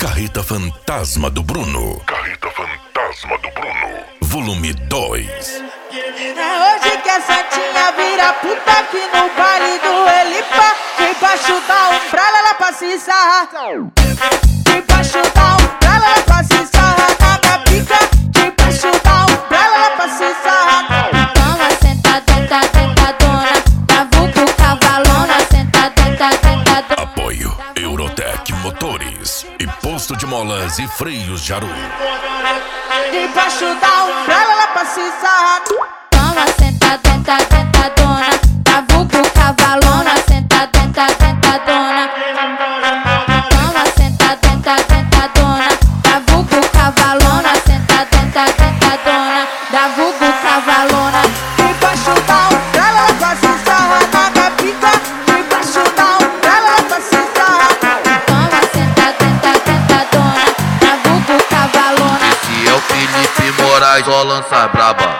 Carreta Fantasma do Bruno. Carreta Fantasma do Bruno. Volume 2. É hoje que a Santinha vira puta aqui no baile do Elipa. Debaixo da umbrella ela passa e sarra. Debaixo da umbrella ela passa e sarra. Na minha pica. Debaixo da umbrella ela passa e sarra. Toma, senta, tenta, tentadona. Travuco, cavalona. Senta, tenta, tentadona. Apoio Eurotec Motores e Posto de Molas e Freios Jaru. Debaixo da umbrella ela passa e sarra. Toma, senta, tenta, tentadona. Travuco, cavalona. Senta, tenta, tentadona. Toma, senta, tenta, tentadona. Travuco, cavalona. Senta, tenta, tentadona. Travuco, cavalona. Debaixo da umbrella ela passa e sarra. Na minha pica. Debaixo da umbrella ela passa e sarra. Toma, senta, tenta, tentadona. Travuco, cavalona. Esse é o Felipe Moraes, só lança braba.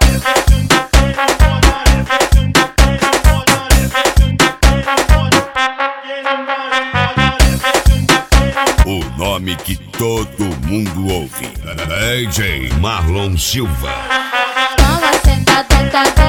O nome que todo mundo ouve. DJ Marlon Silva. Toma, senta, tenta, tenta.